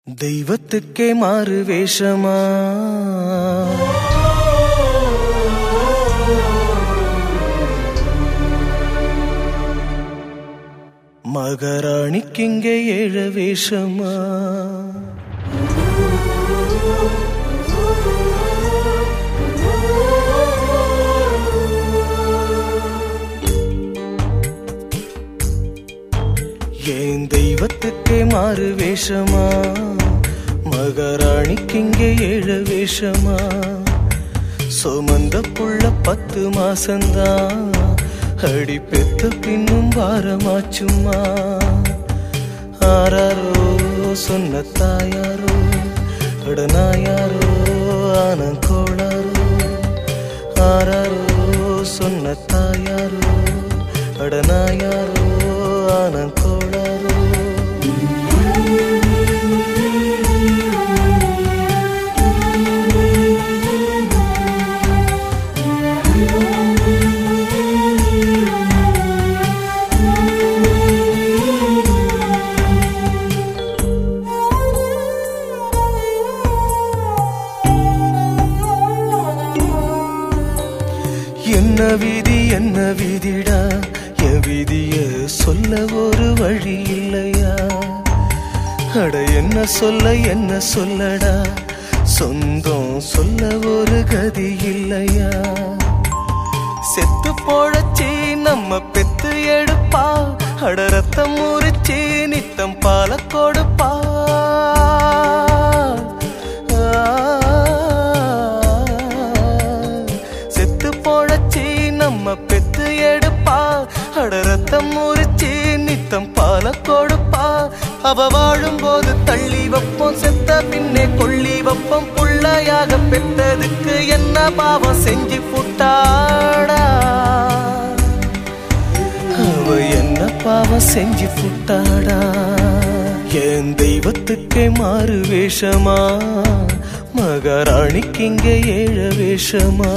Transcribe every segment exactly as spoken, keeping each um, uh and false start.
தெய்வத்துக்கே மாறு வேஷமா மகாராணிக்கிங்கே ஏழு வேஷமா ஏன் தெய்வத்துக்கே மாறு வேஷமா மகாராணிக்கிங்கே ஏழு வேஷமா சுமந்த புள்ள பத்து மாசந்தான் அடி பெத்த பின்னும் வாரமாச்சுமா ஆராரோ சொன்ன தாயாரோ அடனாயாரோ ஆனங்கோளாரோ ஆராரோ சொன்ன தாயாரோ அடனாயாரோ ஆனங்கோளாரோ என்ன விதி என்ன விதிடா என் விதிய சொல்ல ஒரு வழி இல்லையா அட என்ன சொல்ல என்ன சொல்லடா சொந்தம் சொல்ல ஒரு கதி இல்லையா செத்து போழச்சி நம்ம பெத்து எடுப்பா அட ரத்தம் முறிச்சி நித்தம் பால கொடுப்பா நம்ம பெத்து எடுப்பா அட ரத்தம் முறிச்சி நித்தம் பால கொடுப்பா அவ வாழும் போது தள்ளி வைப்போம் செத்த பின்னே கொள்ளி வைப்போம் புள்ளையாக பெற்றதுக்கு என்ன பாவம் செஞ்சு புட்டாடா அவ என்ன பாவம் செஞ்சு புட்டாடா என் தெய்வத்துக்கே மாறு வேஷமா மகாராணிக்கு இங்கே ஏழு வேஷமா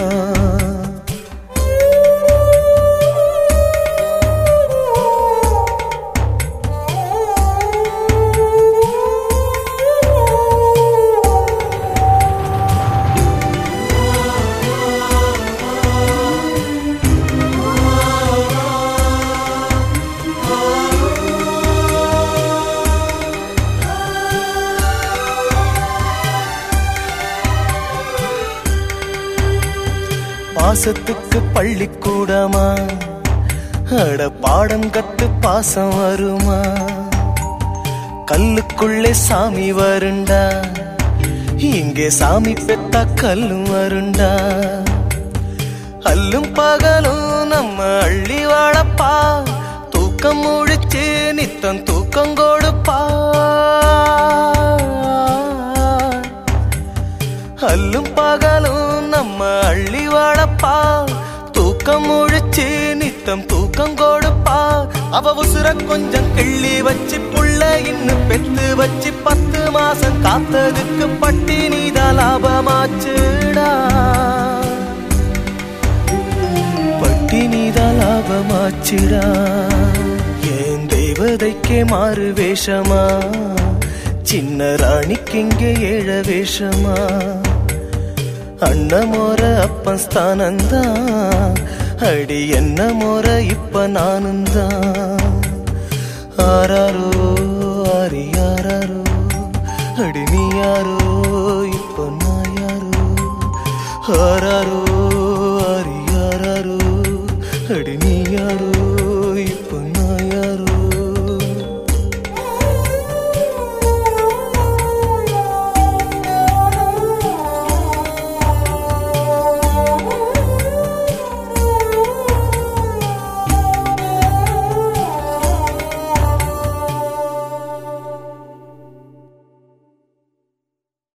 பாசத்துக்கு பள்ளிக்கூடமா அட பாடம் கத்து பாசம் வருமா கல்லுக்குள்ளே சாமி வருண்டா இங்கே சாமி பெத்தா கல்லும் வருண்டா அல்லும் பகலும் நம்ம அள்ளி வாழப்பா தூக்கம் முழிச்சு நித்தம் தூக்கம் கொடுப்பா அல்லும் பகலும் நம்ம அள்ளி வாழப்பா தூக்கம் முழிச்சு நித்தம் தூக்கம் கொடுப்பா அவ உசுர கொஞ்சம் கிள்ளி வச்சு புள்ள இன்னும் பெத்து வச்சு பத்து மாசம் காத்ததுக்கு பட்டி நீதான் லாபமாச்சுடா பட்டி நீதான் லாபமாச்சுடா என் தெய்வதைக்கே மாறு வேஷமா சின்ன ராணிக்கு இங்கே ஏழ வேஷமா அண்ண மோர அப்பன் ஸ்தானந்தான் அடி என்ன மோர இப்ப நானுந்தான் ஆராரோ ஆரி யாராரோ அடி நீ யாரோ இப்ப நான் யாரோ ஆராரோ ஆரி யாராரோ அடி நீ யாரோ